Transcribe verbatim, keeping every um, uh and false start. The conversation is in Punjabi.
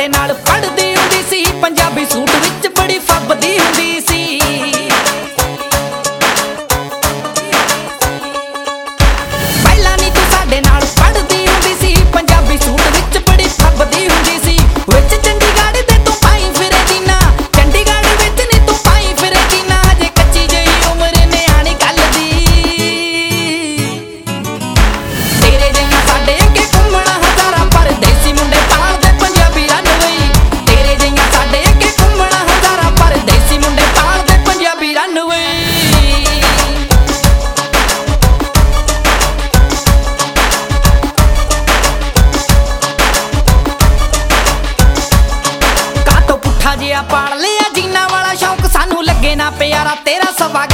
ਸਾਡੇ ਨਾਲ ਪੜ੍ਹਦੀ ਹੁੰਦੀ ਸੀ, ਪੰਜਾਬੀ ਸੂਟ ਵਿੱਚ ਬੜੀ ਫੱਬਦੀ ਹੁੰਦੀ ਸੀ। ਪਹਿਲਾਂ ਨੀ ਤੂੰ ਸਾਡੇ ਨਾਲ ਪੜ੍ਹਦੀ ਹੁੰਦੀ ਸੀ, ਪੰਜਾਬੀ ਸੂਟ ਵਿੱਚ ਬੜੀ ਫੱਬਦੀ ਹੁੰਦੀ ਸੀ। ਵਿੱਚ ਚੰਡੀਗੜ੍ਹ ਤੇ ਤੂੰ ਪਾਈ ਫਿਰੇ ਜੀਨਾ, ਚੰਡੀਗੜ੍ਹ ਵਿੱਚ ਨੀ ਤੂੰ ਪਾਈ ਫਿਰੇ ਜੀਨਾ, ਅਜੇ ਕੱਚੀ ਜਿਹੀ ਉਮਰ ਨਿਆਣੀ ਗੱਲ ਦੀ। ਤੇਰੇ ਜਿਹੀਆਂ ਸਾਡੇ ਅੱਗੇ ਘੁੰਮਣਾ ਹਜ਼ਾਰਾਂ ਪਰਦੇਸੀ ਮੁੰਡੇ ਪਾਲਦੇ ਪੰਜਾਬੀ ਰਨਵਈ। ਤੇਰੇ ਜਿਹੀਆਂ ਸਾਡੇ ਅੱਗੇ ਘੁੰਮਣਾ ਹਜ਼ਾਰਾਂ ਪਰਦੇਸੀ ਮੁੰਡੇ ਪਾਲਦੇ ਪੰਜਾਬੀ ਰਨਵਈ। ਕਾਤੋਂ ਪੁੱਠਾ ਜਿਹਾ ਪਾਲ ਲਿਆ ਜੀਨਾ ਵਾਲਾ ਸ਼ੌਂਕ, ਸਾਨੂੰ ਲੱਗੇ ਨਾ ਪਿਆਰਾ ਤੇਰਾ ਸਵਾ